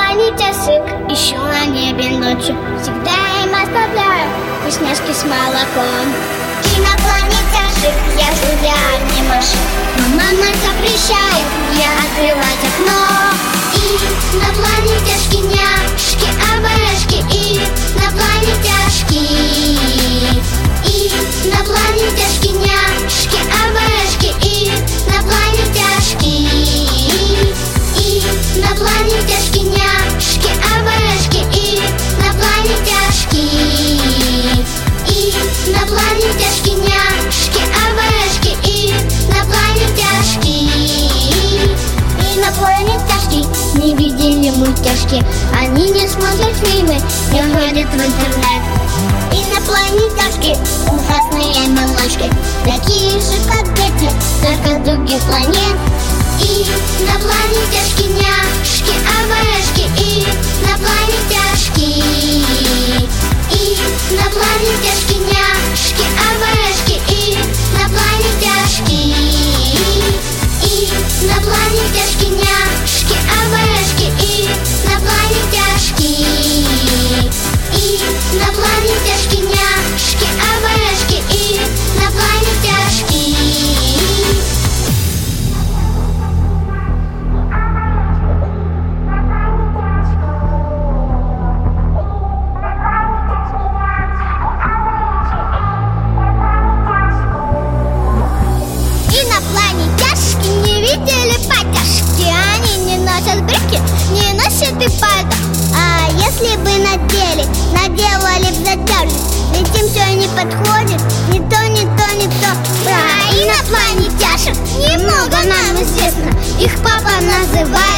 Инопланетяшек ищу на небе ночью, всегда им оставляю вкусняшки с молоком. Инопланетяшек я жуля не машу, но мама запрещает мне открывать окно. Инопланетяшки, няшки, обаяшки, инопланетяшки. Инопланетяшки, няшки, обаяшки, инопланетяшки. Инопланетяшки, няшки, обаяшки, инопланетяшки. Инопланетяшки, няшки, обаяшки, инопланетяшки. Инопланетяшки не видели мультяшки, они не смотрят фильмы, не ходят в интернет. Инопланетяшки ужасные милашки, такие же как дети, только с других планет. Инопланетяшки, няшки, обаяшки, инопланетяшки. Инопланетяшки, няшки, обаяшки, инопланетяшки. Инопланетяшки, няшки, обаяшки, инопланетяшки. Инопланетяшки, няшки, обаяшки, инопланетяшки. Инопланетяшки не видели потяжки, они не носят брюки, не носят и пальто. А если бы наделали б задержек, ведь им все не подходит, не то, не то, не то. Про инопланетяшек немного нам известно, их папа называет